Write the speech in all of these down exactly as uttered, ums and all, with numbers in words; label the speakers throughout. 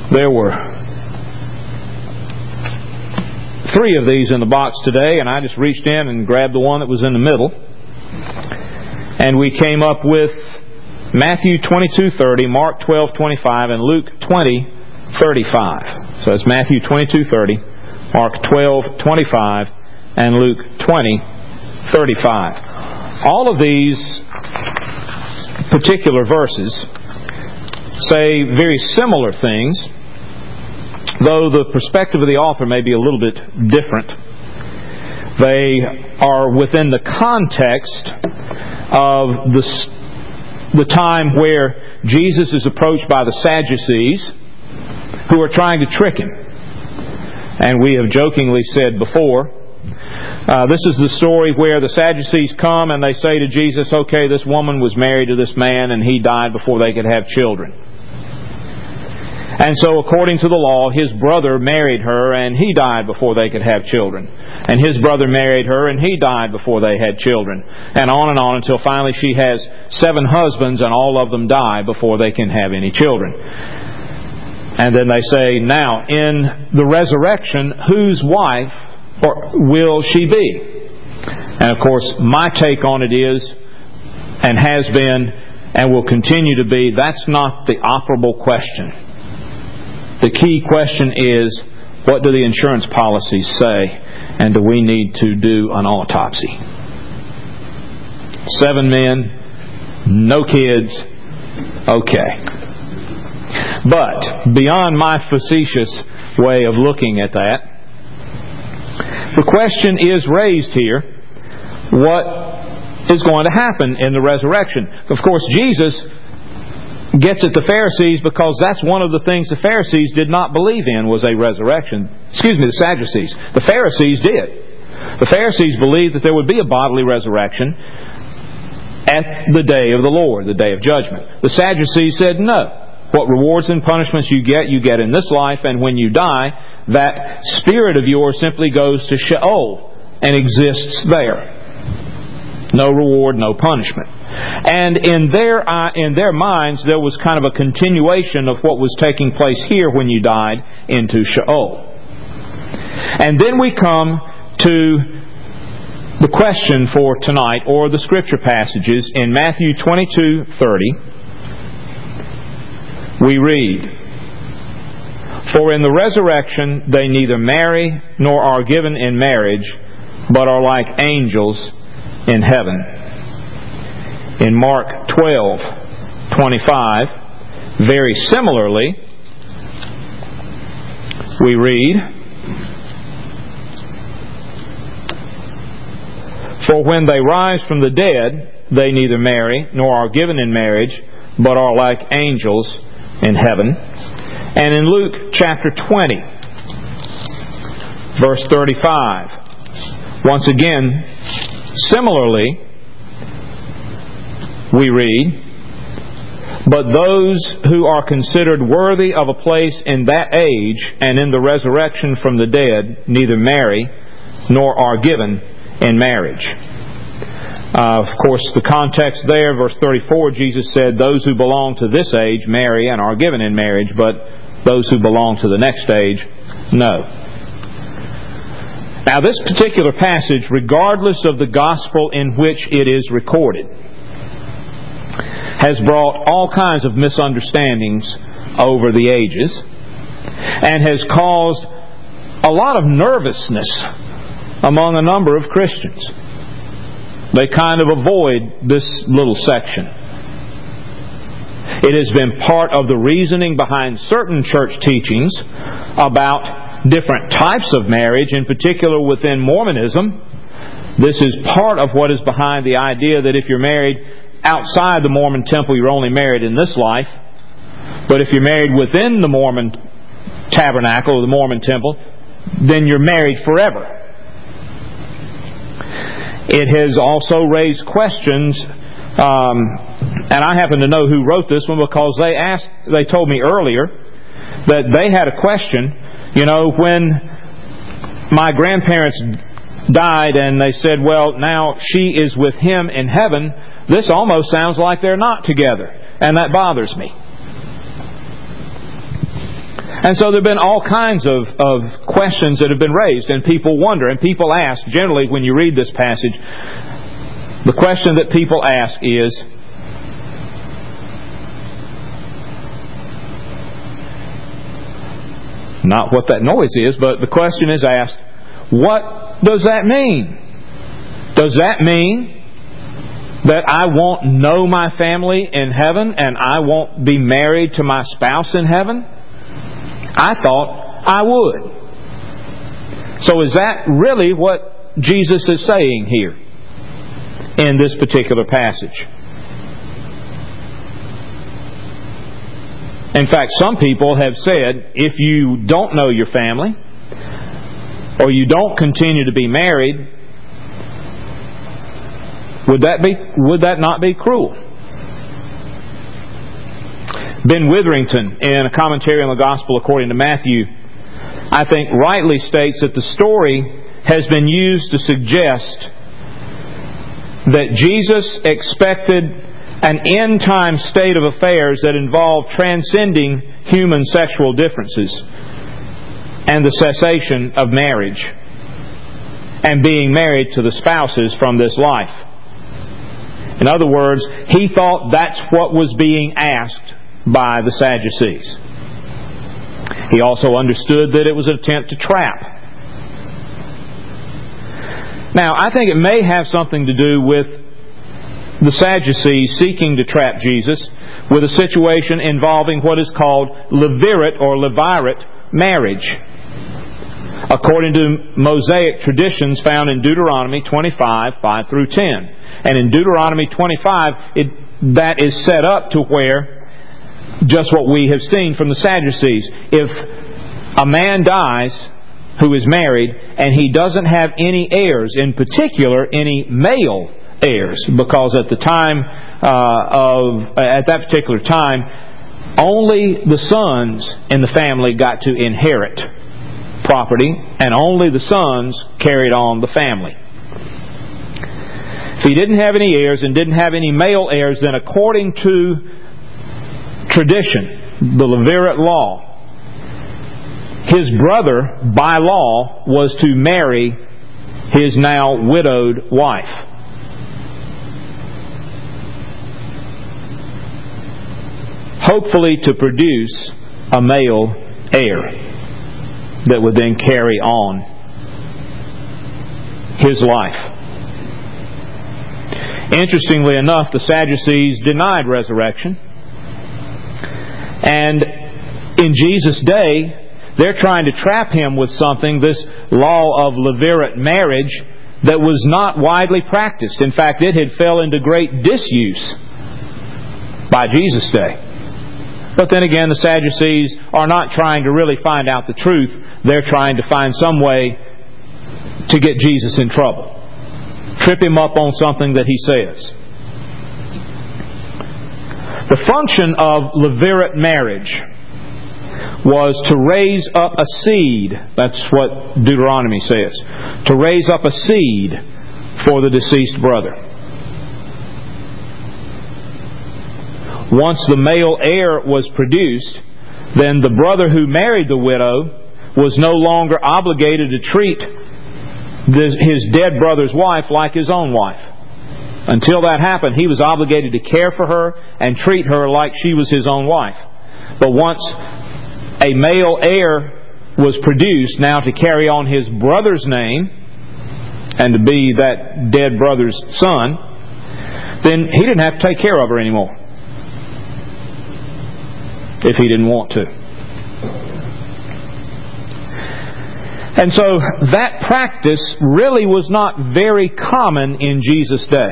Speaker 1: There were three of these in the box today, and I just reached in and grabbed the one that was in the middle. And we came up with Matthew twenty-two thirty, Mark twelve twenty-five, and Luke twenty thirty-five. So it's Matthew twenty-two thirty, Mark twelve twenty-five, and Luke twenty thirty-five. All of these particular verses say very similar things, though the perspective of the author may be a little bit different. They are within the context of the, the time where Jesus is approached by the Sadducees, who are trying to trick Him. And we have jokingly said before, uh, this is the story where the Sadducees come and they say to Jesus, okay, this woman was married to this man and he died before they could have children. And so according to the law, his brother married her and he died before they could have children. And his brother married her and he died before they had children. And on and on until finally she has seven husbands and all of them die before they can have any children. And then they say, now, in the resurrection, whose wife will she be? And of course, my take on it is, and has been, and will continue to be, that's not the operable question. The key question is, what do the insurance policies say? And do we need to do an autopsy? Seven men, no kids, okay. But, beyond my facetious way of looking at that, the question is raised here, what is going to happen in the resurrection? Of course, Jesus gets at the Pharisees because that's one of the things the Pharisees did not believe in, was a resurrection. Excuse me, the Sadducees. The Pharisees did. The Pharisees believed that there would be a bodily resurrection at the day of the Lord, the day of judgment. The Sadducees said no. What rewards and punishments you get, you get in this life, and when you die, that spirit of yours simply goes to Sheol and exists there. No reward, no punishment. And in their uh, in their minds, there was kind of a continuation of what was taking place here when you died into Sheol. And then we come to the question for tonight, or the Scripture passages. In Matthew twenty-two thirty, we read, for in the resurrection they neither marry nor are given in marriage, but are like angels in heaven. In Mark twelve twenty-five, very similarly, we read, for when they rise from the dead, they neither marry nor are given in marriage, but are like angels in heaven. And in Luke chapter twenty, verse thirty-five, once again, similarly, we read, but those who are considered worthy of a place in that age and in the resurrection from the dead neither marry nor are given in marriage. Uh, of course, the context there, verse thirty-four, Jesus said, those who belong to this age marry and are given in marriage, but those who belong to the next age, no. Now, this particular passage, regardless of the gospel in which it is recorded, has brought all kinds of misunderstandings over the ages and has caused a lot of nervousness among a number of Christians. They kind of avoid this little section. It has been part of the reasoning behind certain church teachings about different types of marriage, in particular within Mormonism. This is part of what is behind the idea that if you're married outside the Mormon temple, you're only married in this life. But if you're married within the Mormon tabernacle or the Mormon temple, then you're married forever. It has also raised questions, um, and I happen to know who wrote this one because they asked. They told me earlier that they had a question. You know, when my grandparents died and they said, well, now she is with him in heaven, this almost sounds like they're not together, and that bothers me. And so there have been all kinds of, of questions that have been raised, and people wonder, and people ask, generally when you read this passage, the question that people ask is, not what that noise is, but the question is asked, what does that mean? Does that mean that I won't know my family in heaven and I won't be married to my spouse in heaven? I thought I would. So is that really what Jesus is saying here in this particular passage? In fact, some people have said, if you don't know your family, or you don't continue to be married, would that be would that not be cruel? Ben Witherington, in a commentary on the Gospel according to Matthew, I think rightly states that the story has been used to suggest that Jesus expected an end-time state of affairs that involved transcending human sexual differences and the cessation of marriage and being married to the spouses from this life. In other words, he thought that's what was being asked by the Sadducees. He also understood that it was an attempt to trap. Now, I think it may have something to do with the Sadducees seeking to trap Jesus with a situation involving what is called levirate or levirate marriage, according to Mosaic traditions found in Deuteronomy twenty-five, five through ten. And in Deuteronomy twenty-five, it, that is set up to where, just what we have seen from the Sadducees, if a man dies who is married and he doesn't have any heirs, in particular any male heirs, because at the time uh, of at that particular time, only the sons in the family got to inherit property, and only the sons carried on the family. If he didn't have any heirs and didn't have any male heirs, then according to tradition, the Levirate law, his brother, by law, was to marry his now widowed wife. Hopefully to produce a male heir that would then carry on his life. Interestingly enough, the Sadducees denied resurrection. And in Jesus' day, they're trying to trap Him with something, this law of levirate marriage, that was not widely practiced. In fact, it had fell into great disuse by Jesus' day. But then again, the Sadducees are not trying to really find out the truth. They're trying to find some way to get Jesus in trouble. Trip Him up on something that He says. The function of levirate marriage was to raise up a seed. That's what Deuteronomy says. To raise up a seed for the deceased brother. Once the male heir was produced, then the brother who married the widow was no longer obligated to treat his dead brother's wife like his own wife. Until that happened, he was obligated to care for her and treat her like she was his own wife. But once a male heir was produced, now to carry on his brother's name and to be that dead brother's son, then he didn't have to take care of her anymore, if he didn't want to. And so that practice really was not very common in Jesus' day.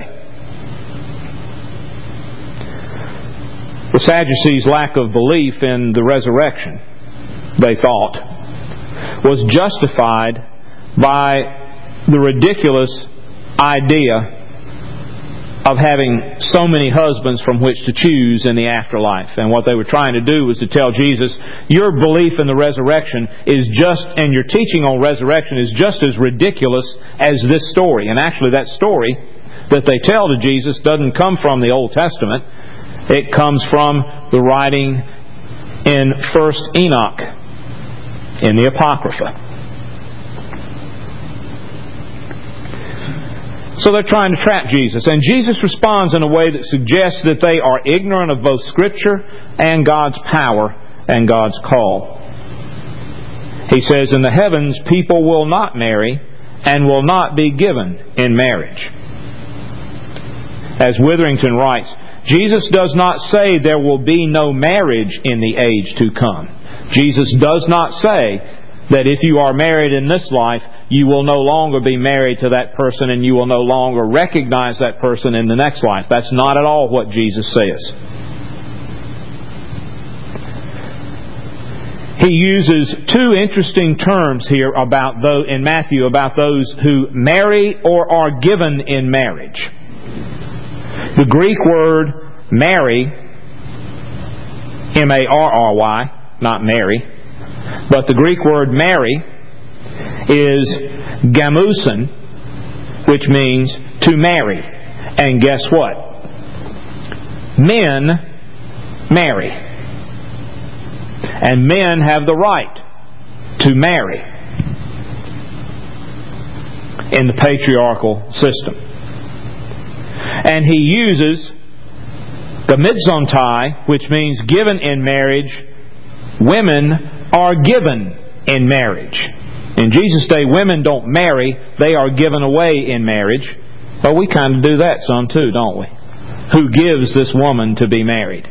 Speaker 1: The Sadducees' lack of belief in the resurrection, they thought, was justified by the ridiculous idea of having so many husbands from which to choose in the afterlife. And what they were trying to do was to tell Jesus, your belief in the resurrection is just, and your teaching on resurrection is just as ridiculous as this story. And actually that story that they tell to Jesus doesn't come from the Old Testament. It comes from the writing in First Enoch. in the Apocrypha. So they're trying to trap Jesus. And Jesus responds in a way that suggests that they are ignorant of both Scripture and God's power and God's call. He says, in the heavens, people will not marry and will not be given in marriage. As Witherington writes, Jesus does not say there will be no marriage in the age to come. Jesus does not say that if you are married in this life, you will no longer be married to that person and you will no longer recognize that person in the next life. That's not at all what Jesus says. He uses two interesting terms here about those, in Matthew about those who marry or are given in marriage. The Greek word marry, M A R R Y, not marry, but the Greek word marry is gamusin, which means to marry. And guess what? Men marry. And men have the right to marry in the patriarchal system. And he uses gamizontai, which means given in marriage. Women are given in marriage. In Jesus' day, women don't marry, they are given away in marriage. Well, we kind of do that some too, don't we? Who gives this woman to be married?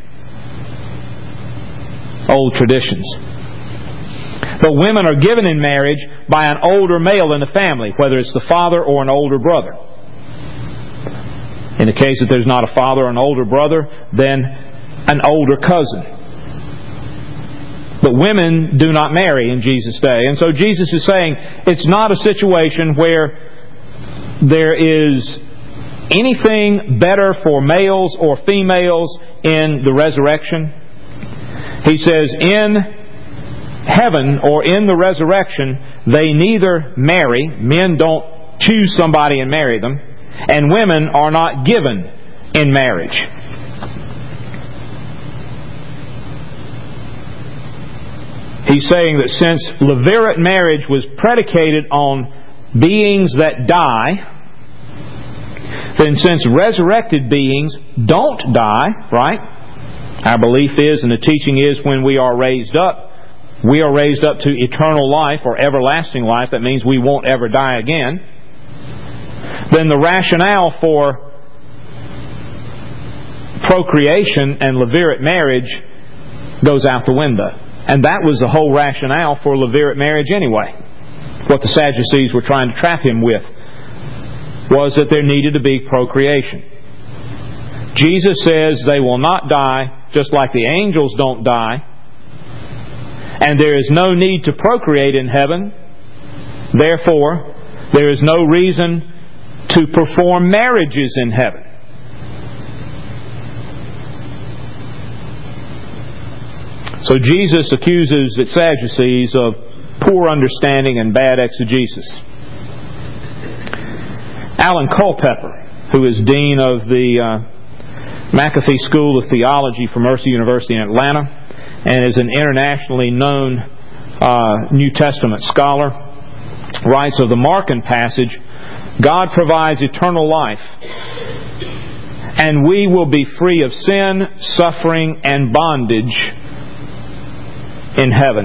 Speaker 1: Old traditions. But women are given in marriage by an older male in the family, whether it's the father or an older brother. In the case that there's not a father or an older brother, then an older cousin. But women do not marry in Jesus' day. And so Jesus is saying it's not a situation where there is anything better for males or females in the resurrection. He says in heaven or in the resurrection, they neither marry, men don't choose somebody and marry them, and women are not given in marriage. He's saying that since levirate marriage was predicated on beings that die, then since resurrected beings don't die, right? Our belief is, and the teaching is, when we are raised up, we are raised up to eternal life or everlasting life. That means we won't ever die again. Then the rationale for procreation and levirate marriage goes out the window. And that was the whole rationale for levirate marriage anyway. What the Sadducees were trying to trap him with was that there needed to be procreation. Jesus says they will not die, just like the angels don't die. And there is no need to procreate in heaven. Therefore, there is no reason to perform marriages in heaven. So Jesus accuses the Sadducees of poor understanding and bad exegesis. Alan Culpepper, who is dean of the uh, McAfee School of Theology from Mercer University in Atlanta and is an internationally known uh, New Testament scholar, writes of the Markan passage, God provides eternal life, and we will be free of sin, suffering, and bondage in heaven.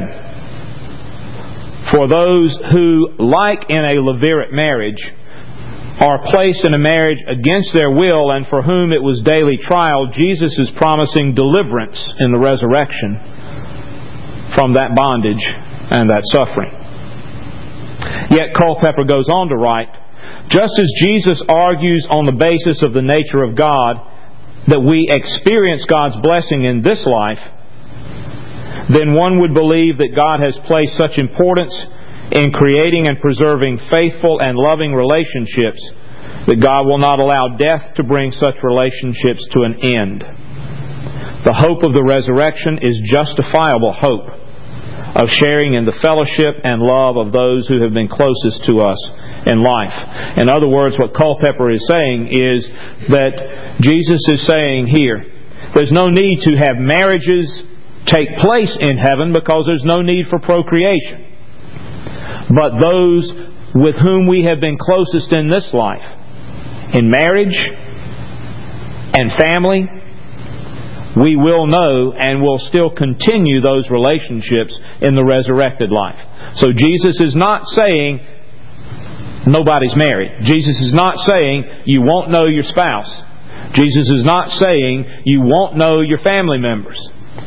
Speaker 1: For those who, like in a levirate marriage, are placed in a marriage against their will and for whom it was daily trial, Jesus is promising deliverance in the resurrection from that bondage and that suffering. Yet Culpepper goes on to write, just as Jesus argues on the basis of the nature of God that we experience God's blessing in this life, then one would believe that God has placed such importance in creating and preserving faithful and loving relationships that God will not allow death to bring such relationships to an end. The hope of the resurrection is justifiable hope of sharing in the fellowship and love of those who have been closest to us in life. In other words, what Culpepper is saying is that Jesus is saying here, there's no need to have marriages take place in heaven because there's no need for procreation. but those with whom we have been closest in this life, in marriage and family, we will know and will still continue those relationships in the resurrected life. So Jesus is not saying nobody's married. Jesus is not saying you won't know your spouse. Jesus is not saying you won't know your family members.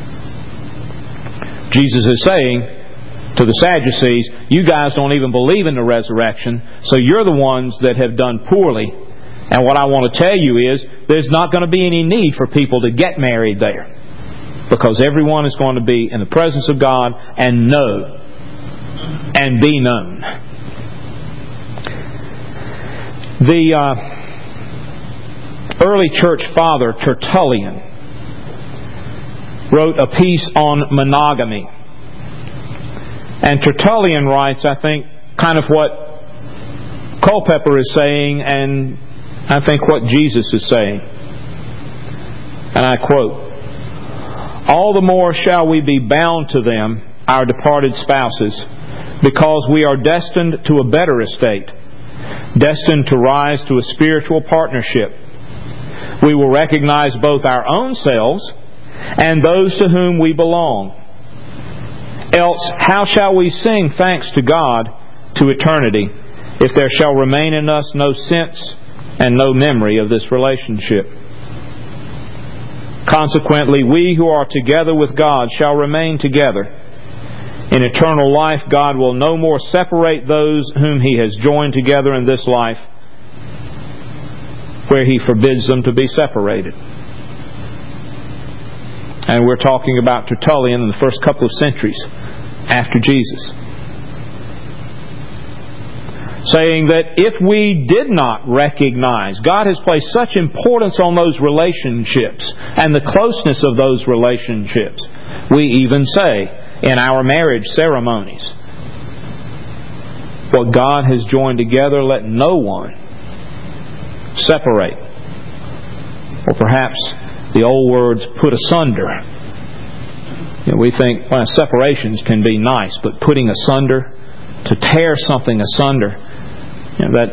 Speaker 1: Jesus is saying to the Sadducees, you guys don't even believe in the resurrection, so you're the ones that have done poorly. And what I want to tell you is, there's not going to be any need for people to get married there. Because everyone is going to be in the presence of God and know and be known. The uh, early church father, Tertullian, wrote a piece on monogamy. And Tertullian writes, I think, kind of what Culpeper is saying, and I think what Jesus is saying. And I quote, all the more shall we be bound to them, our departed spouses, because we are destined to a better estate, destined to rise to a spiritual partnership. We will recognize both our own selves and those to whom we belong. Else, how shall we sing thanks to God to eternity if there shall remain in us no sense and no memory of this relationship? Consequently, we who are together with God shall remain together. In eternal life, God will no more separate those whom He has joined together in this life, where He forbids them to be separated. And we're talking about Tertullian in the first couple of centuries after Jesus, saying that if we did not recognize, God has placed such importance on those relationships and the closeness of those relationships. We even say in our marriage ceremonies, what God has joined together, let no one separate. Or perhaps the old words, put asunder. You know, we think, well, separations can be nice, but putting asunder, to tear something asunder, you know, that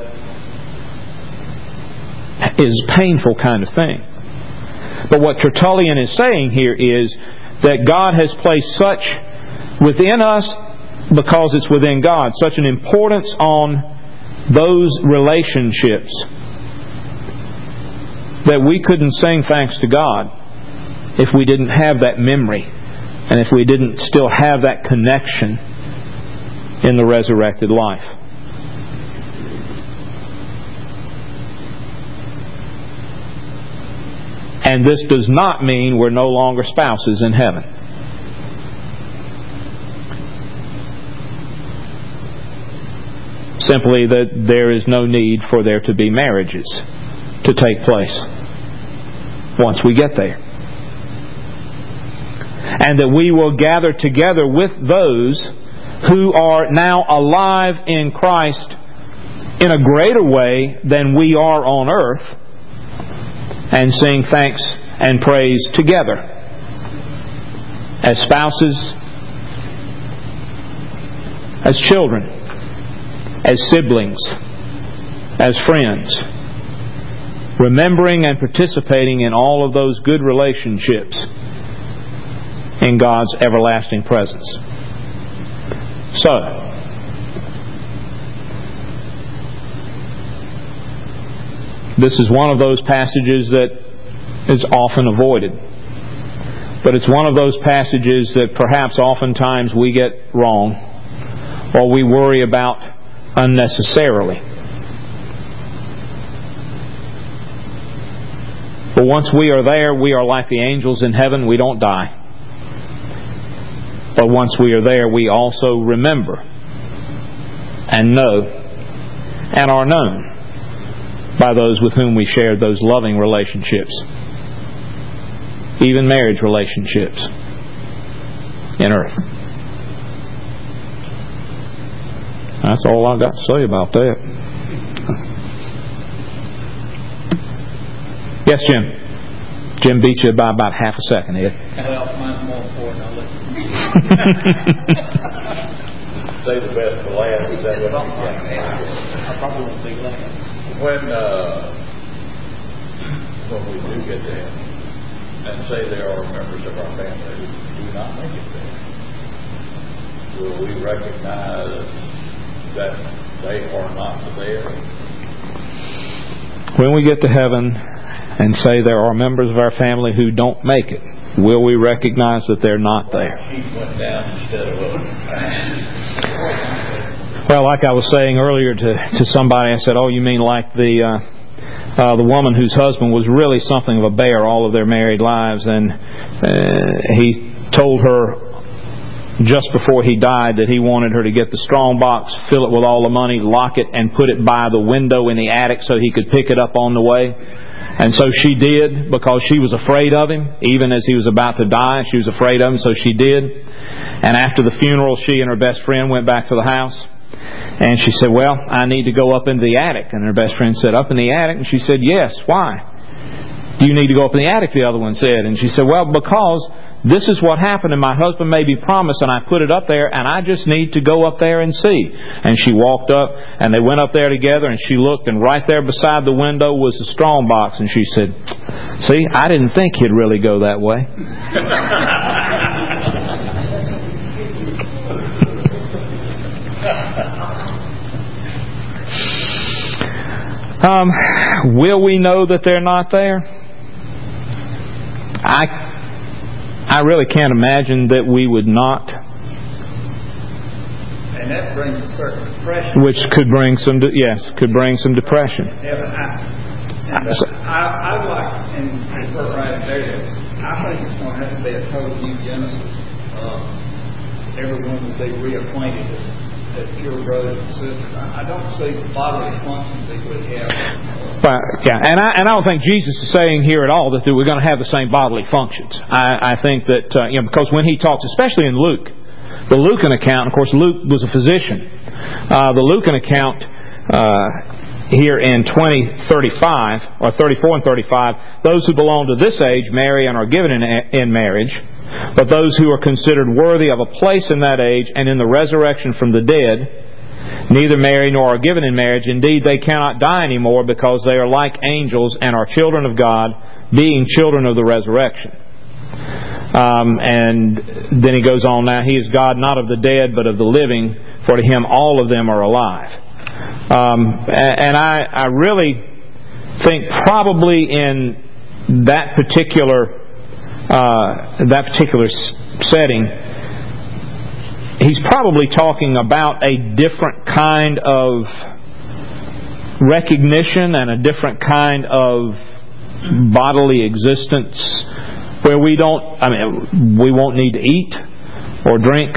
Speaker 1: is a painful kind of thing. But what Tertullian is saying here is that God has placed such within us, because it's within God, such an importance on those relationships that we couldn't sing thanks to God if we didn't have that memory and if we didn't still have that connection in the resurrected life. And this does not mean we're no longer spouses in heaven. Simply that there is no need for there to be marriages to take place once we get there. And that we will gather together with those who are now alive in Christ in a greater way than we are on earth, and sing thanks and praise together as spouses, as children, as siblings, as friends, remembering and participating in all of those good relationships in God's everlasting presence. So, this is one of those passages that is often avoided. But it's one of those passages that perhaps oftentimes we get wrong, or we worry about unnecessarily. But once we are there, we are like the angels in heaven. We don't die. But once we are there, we also remember and know and are known by those with whom we shared those loving relationships, even marriage relationships in earth. That's all I've got to say about that. Yes, Jim. Jim beat you by about half a second, Ed.
Speaker 2: Well, mine's more important. I'll let you. Save the best for last. Is that what you
Speaker 3: I probably won't be last.
Speaker 2: When, uh, when we do get to heaven, and say there are members of our family who do not make it there, will we recognize that they are not there?
Speaker 1: When we get to heaven and say there are members of our family who don't make it, will we recognize that they're not there?
Speaker 2: He went down instead of up.
Speaker 1: Well, like I was saying earlier to, to somebody, I said, oh, you mean like the uh, uh, the woman whose husband was really something of a bear all of their married lives, and uh, he told her just before he died that he wanted her to get the strong box, fill it with all the money, lock it, and put it by the window in the attic so he could pick it up on the way. And so she did, because she was afraid of him. Even as he was about to die, she was afraid of him, so she did. And after the funeral, she and her best friend went back to the house. And she said, well, I need to go up into the attic. And her best friend said, up in the attic? And she said, yes. Why? Do you need to go up in the attic? The other one said. And she said, well, because this is what happened, and my husband made me promise, and I put it up there, and I just need to go up there and see. And she walked up, and they went up there together, and she looked, and right there beside the window was the strong box. And she said, see, I didn't think he'd really go that way. um, will we know that they're not there? I I really can't imagine that we would not.
Speaker 3: And that brings a certain depression.
Speaker 1: Which could bring some, de- yes, could bring some depression.
Speaker 3: Yeah, but I, and, uh, I, I'd like, and it's right there, I think it's going to have to be a total new Genesis. Uh, everyone will be reacquainted as pure brothers and sisters. I, I don't see the bodily functions that we have.
Speaker 1: Well, yeah, and I, and I don't think Jesus is saying here at all that we're going to have the same bodily functions. I, I think that, uh, you know, because when he talks, especially in Luke, the Lucan account, of course, Luke was a physician. Uh, the Lucan account uh, here in twenty thirty-five, or thirty-four and thirty-five, those who belong to this age marry and are given in, in marriage, but those who are considered worthy of a place in that age and in the resurrection from the dead neither marry nor are given in marriage. Indeed, they cannot die anymore, because they are like angels and are children of God, being children of the resurrection. Um, and then he goes on now, he is God not of the dead but of the living, for to him all of them are alive. Um, and I, I really think probably in that particular uh, that particular setting, he's probably talking about a different kind of recognition and a different kind of bodily existence where we don't, I mean, we won't need to eat or drink,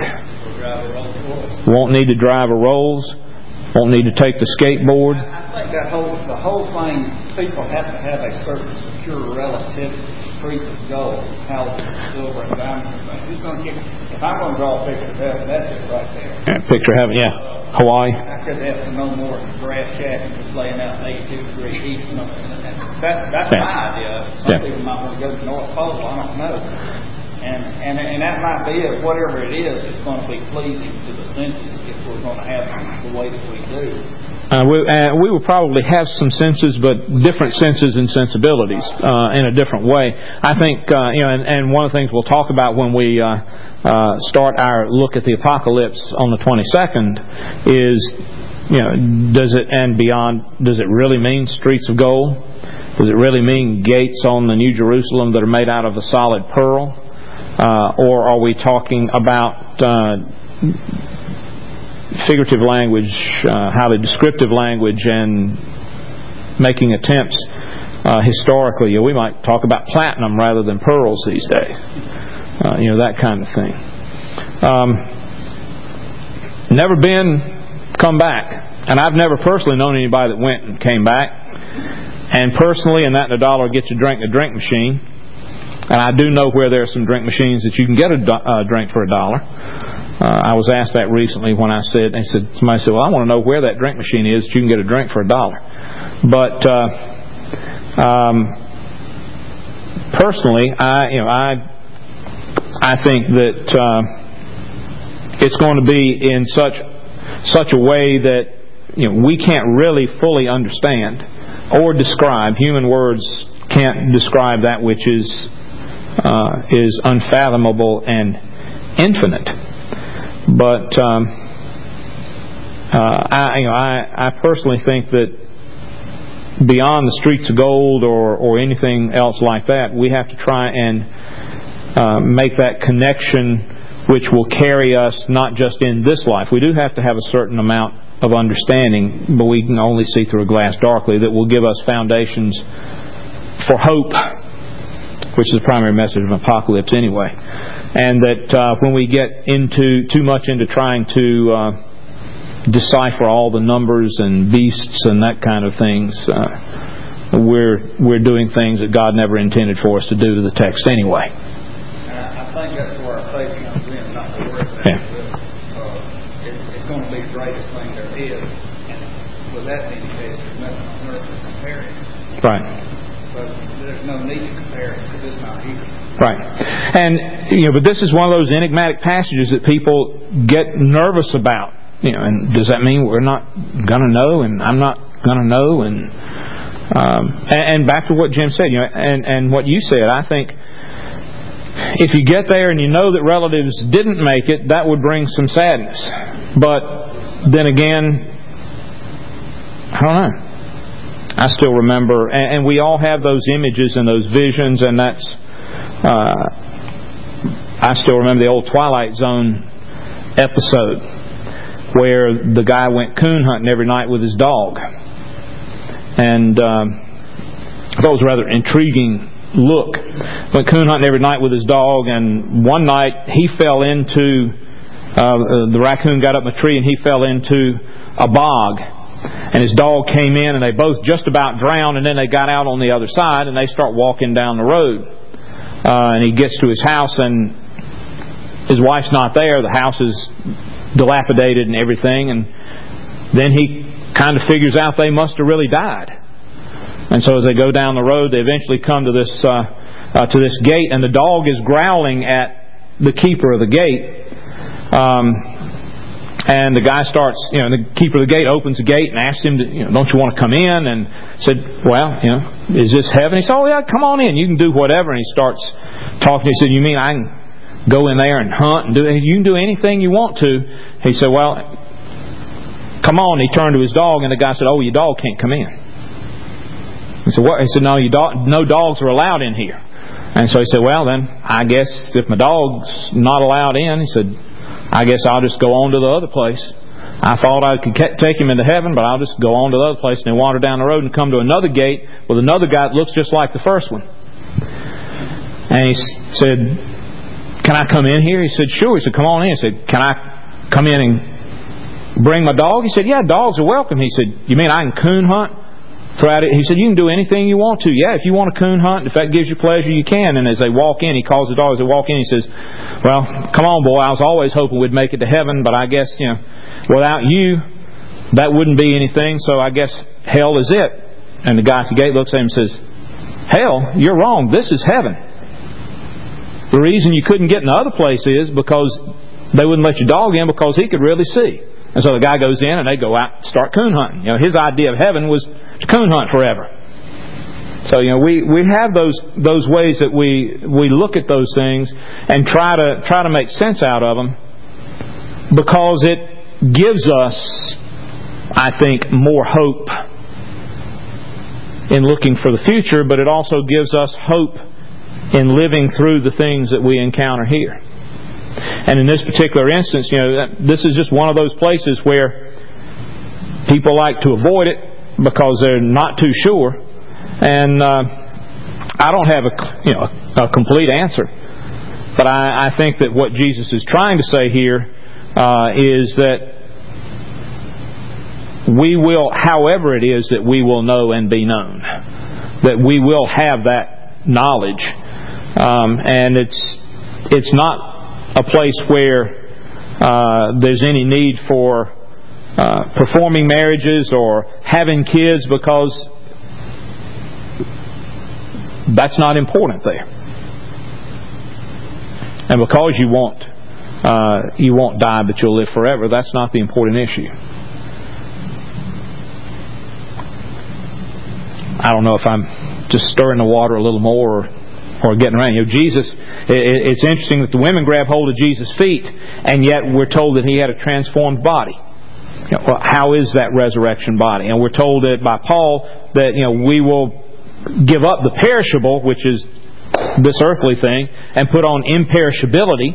Speaker 1: won't need to drive a Rolls, won't need to take the skateboard.
Speaker 3: I think that whole, the whole thing, people have to have a certain secure relativity. Streets of gold, houses of silver and diamonds and things. Who's going to get, if I'm going to draw a picture of heaven, that's it right there.
Speaker 1: Yeah, picture of heaven, yeah. Hawaii.
Speaker 3: I could have to know more than a grass shack and just laying out eighty-two degree heat or something. That's, that's yeah. my idea of it. Some yeah. people might want to go to the North Pole, I don't know. And, and, and that might be it. Whatever it is, it's going to be pleasing to the senses if we're going to have them the way that we do.
Speaker 1: Uh, we, uh, we will probably have some senses, but different senses and sensibilities uh, in a different way. I think, uh, you know, and, and one of the things we'll talk about when we uh, uh, start our look at the apocalypse on the twenty-second is, you know, does it, and beyond, does it really mean streets of gold? Does it really mean gates on the New Jerusalem that are made out of a solid pearl? Uh, or are we talking about uh, figurative language, uh, highly descriptive language, and making attempts uh, historically? You know, we might talk about platinum rather than pearls these days. Uh, you know, that kind of thing. Um, never been, come back. And I've never personally known anybody that went and came back. And personally, and that and a dollar gets you drink a drink machine. And I do know where there are some drink machines that you can get a do- uh, drink for a dollar. Uh, I was asked that recently when I said, they said, somebody said, well, I want to know where that drink machine is that you can get a drink for a dollar. But uh, um, personally, I, you know, I, I think that uh, it's going to be in such such a way that, you know, we can't really fully understand or describe. Human words can't describe that which is uh, is unfathomable and infinite. But um, uh, I, you know, I, I personally think that beyond the streets of gold or, or anything else like that, we have to try and uh, make that connection which will carry us not just in this life. We do have to have a certain amount of understanding, but we can only see through a glass darkly, that will give us foundations for hope, which is the primary message of Apocalypse anyway. And that uh, when we get into too much into trying to uh, decipher all the numbers and beasts and that kind of things, uh, we're we're doing things that God never intended for us to do to the text anyway.
Speaker 3: And I, I think that's where our faith comes in, not the word.
Speaker 1: Yeah.
Speaker 3: Uh, it, it's going to be the greatest thing there is. And with that being the case, there's nothing on earth to compare it.
Speaker 1: Right.
Speaker 3: But there's no need to compare it because it's not here.
Speaker 1: Right. And, you know, but this is one of those enigmatic passages that people get nervous about. You know, and does that mean we're not going to know, and I'm not going to know? And, um, and and back to what Jim said, you know, and, and what you said, I think if you get there and you know that relatives didn't make it, that would bring some sadness. But then again, I don't know. I still remember, and, and we all have those images and those visions, and that's, uh, I still remember the old Twilight Zone episode where the guy went coon hunting every night with his dog. And um, that was a rather intriguing look. Went coon hunting every night with his dog, and one night he fell into, uh, the raccoon got up a tree and he fell into a bog. And his dog came in, and they both just about drowned, and then they got out on the other side, and they start walking down the road. Uh, and he gets to his house, and his wife's not there. The house is dilapidated and everything. And then he kind of figures out they must have really died. And so as they go down the road, they eventually come to this uh, uh, to this gate, and the dog is growling at the keeper of the gate. Um, And the guy starts, you know, the keeper of the gate opens the gate and asks him, to, you know, don't you want to come in? And said, well, you know, is this heaven? He said, oh yeah, come on in. You can do whatever. And he starts talking. He said, you mean I can go in there and hunt and do? You can do anything you want to. He said, well, come on. He turned to his dog, and the guy said, oh, your dog can't come in. He said, what? He said, no, your dog, no dogs are allowed in here. And so he said, well, then I guess if my dog's not allowed in, he said, I guess I'll just go on to the other place. I thought I could take him into heaven, but I'll just go on to the other place. And they wander down the road and come to another gate with another guy that looks just like the first one. And he said, can I come in here? He said, sure. He said, come on in. He said, can I come in and bring my dog? He said, yeah, dogs are welcome. He said, you mean I can coon hunt? Throughout it, he said, you can do anything you want to. Yeah, if you want to coon hunt, if that gives you pleasure, you can. And as they walk in, he calls the dog. As they walk in, he says, well, come on, boy. I was always hoping we'd make it to heaven, but I guess, you know, without you, that wouldn't be anything, so I guess hell is it. And the guy at the gate looks at him and says, hell? You're wrong. This is heaven. The reason you couldn't get in the other place is because they wouldn't let your dog in because he could really see. And so the guy goes in and they go out and start coon hunting. You know, his idea of heaven was to coon hunt forever. So, you know, we, we have those those ways that we we look at those things and try to try to make sense out of them, because it gives us, I think, more hope in looking for the future, but it also gives us hope in living through the things that we encounter here. And in this particular instance, you know, this is just one of those places where people like to avoid it because they're not too sure. And uh, I don't have a you know a complete answer, but I, I think that what Jesus is trying to say here uh, is that we will, however it is that we will know and be known, that we will have that knowledge, um, and it's it's not a place where uh, there's any need for uh, performing marriages or having kids, because that's not important there. And because you want uh, you won't die, but you'll live forever. That's not the important issue. I don't know if I'm just stirring the water a little more or, or getting around. You know, Jesus, it, it's interesting that the women grab hold of Jesus' feet, and yet we're told that He had a transformed body. You know, well, how is that resurrection body? And we're told that by Paul that, you know, we will give up the perishable, which is this earthly thing, and put on imperishability.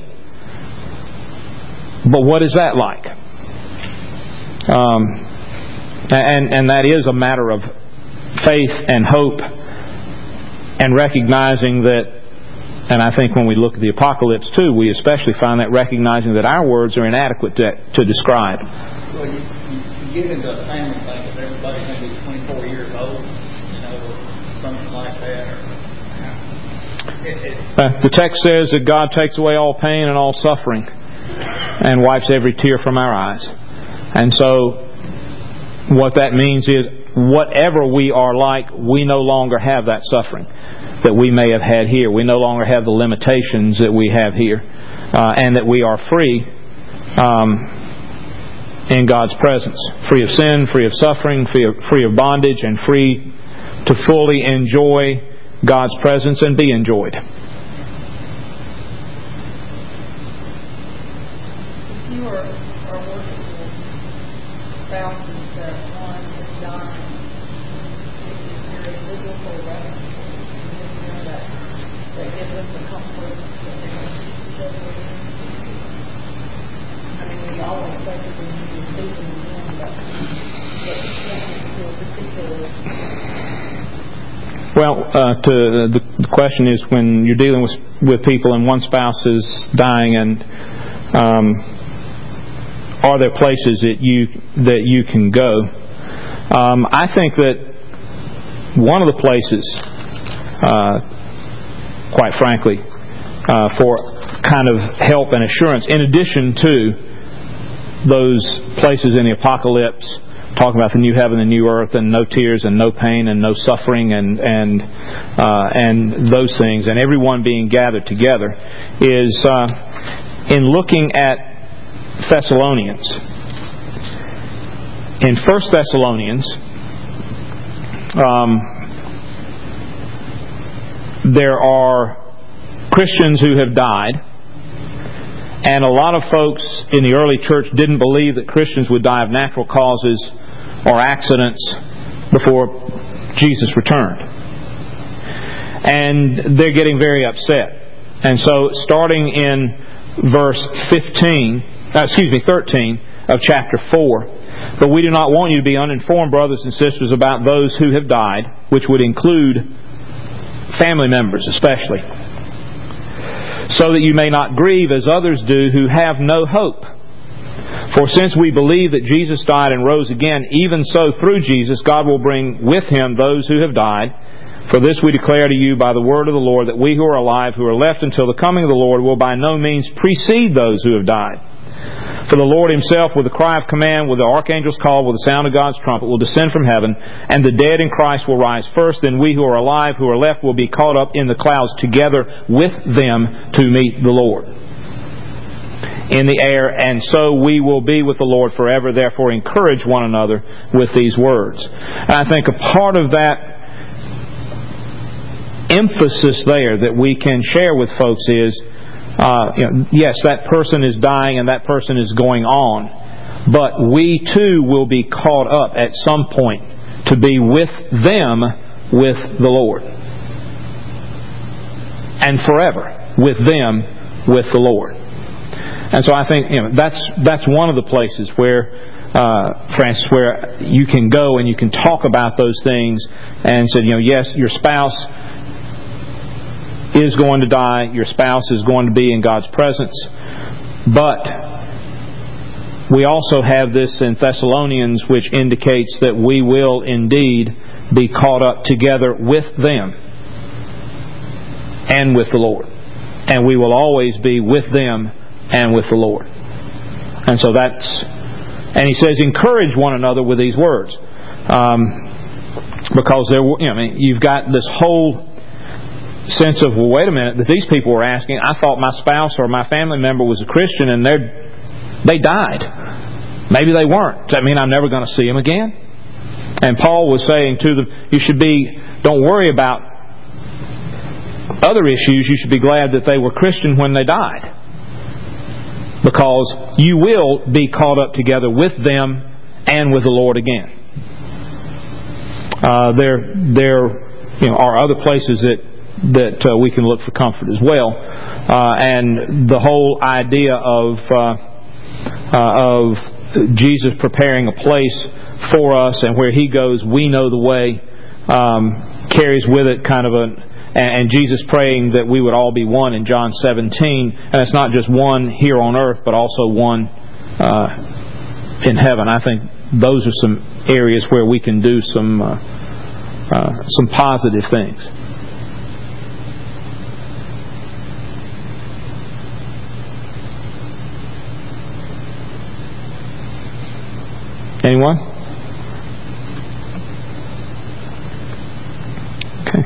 Speaker 1: But what is that like? Um, and and that is a matter of faith and hope, and recognizing that. And I think when we look at the apocalypse too, we especially find that recognizing that our words are inadequate to, to describe.
Speaker 3: Well, you, you get into a family thing because everybody's going to be twenty-four years old, you know, or something like that. Or, it, it,
Speaker 1: uh, the text says that God takes away all pain and all suffering, and wipes every tear from our eyes. And so, what that means is, whatever we are like, we no longer have that suffering that we may have had here. We no longer have the limitations that we have here. Uh, and that we are free um, in God's presence. Free of sin, free of suffering, free of, free of bondage, and free to fully enjoy God's presence and be enjoyed.
Speaker 4: If you are, are working with spouses that one is dying, is there a biblical reference that, that gives us the comfort that they can keep each other? I mean, we always say that we need to speak in the room, but but you can't do a particular.
Speaker 1: Well, uh, to, the, the question is, when you're dealing with with people and one spouse is dying, and um, are there places that you that you can go? Um, I think that one of the places, uh, quite frankly, uh, for kind of help and assurance, in addition to those places in the apocalypse, talking about the new heaven and new earth, and no tears and no pain and no suffering and and uh, and those things, and everyone being gathered together, is uh, in looking at Thessalonians. In First Thessalonians, um, there are Christians who have died. And a lot of folks in the early church didn't believe that Christians would die of natural causes or accidents before Jesus returned. And they're getting very upset. And so, starting in verse fifteen, uh, excuse me, thirteen of chapter four, but we do not want you to be uninformed, brothers and sisters, about those who have died, which would include family members especially, so that you may not grieve as others do who have no hope. For since we believe that Jesus died and rose again, even so through Jesus God will bring with Him those who have died. For this we declare to you by the word of the Lord, that we who are alive, who are left until the coming of the Lord, will by no means precede those who have died. For the Lord Himself, with the cry of command, with the archangel's call, with the sound of God's trumpet, will descend from heaven, and the dead in Christ will rise first. Then we who are alive, who are left, will be caught up in the clouds together with them to meet the Lord in the air, and so we will be with the Lord forever. Therefore encourage one another with these words. And I think a part of that emphasis there that we can share with folks is, Uh, you know, yes, that person is dying and that person is going on, but we too will be caught up at some point to be with them with the Lord, and forever with them with the Lord. And so I think, you know, that's that's one of the places where, uh, Francis, where you can go and you can talk about those things and say, you know, yes, your spouse is going to die, your spouse is going to be in God's presence, but we also have this in Thessalonians, which indicates that we will indeed be caught up together with them and with the Lord, and we will always be with them and with the Lord. And so that's, and he says, encourage one another with these words, um, because there, you know, I mean, you've got this whole sense of, well, wait a minute, that these people were asking, I thought my spouse or my family member was a Christian and they they died. Maybe they weren't. Does that mean I'm never going to see them again? And Paul was saying to them, you should be, don't worry about other issues. You should be glad that they were Christian when they died. Because you will be caught up together with them and with the Lord again. Uh, there, there, you know, are other places that that uh, we can look for comfort as well, uh, and the whole idea of uh, uh, of Jesus preparing a place for us, and where He goes, we know the way, um, carries with it kind of a, and Jesus praying that we would all be one in John seventeen, and it's not just one here on earth, but also one uh, in heaven. I think those are some areas where we can do some uh, uh, some positive things. Anyone? Okay.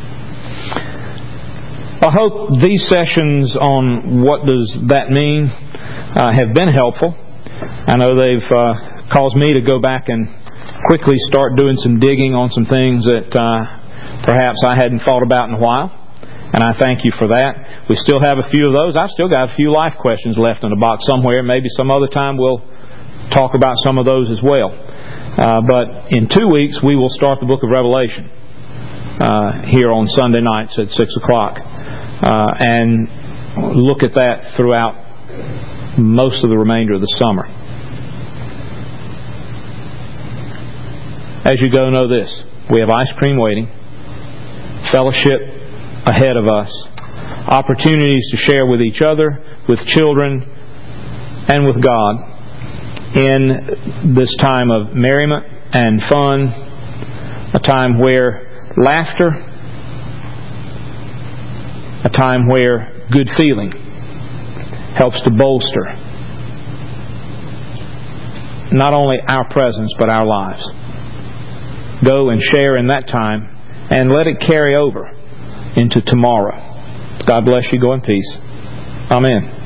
Speaker 1: I hope these sessions on what does that mean uh, have been helpful. I know they've uh, caused me to go back and quickly start doing some digging on some things that uh, perhaps I hadn't thought about in a while. And I thank you for that. We still have a few of those. I've still got a few life questions left in the box somewhere. Maybe some other time we'll talk about some of those as well. Uh, but in two weeks we will start the book of Revelation uh, here on Sunday nights at six o'clock. Uh, and look at that throughout most of the remainder of the summer. As you go, know this. We have ice cream waiting, fellowship ahead of us, opportunities to share with each other, with children, and with God in this time of merriment and fun, a time where laughter, a time where good feeling helps to bolster not only our presence but our lives. Go and share in that time and let it carry over into tomorrow. God bless you. Go in peace. Amen.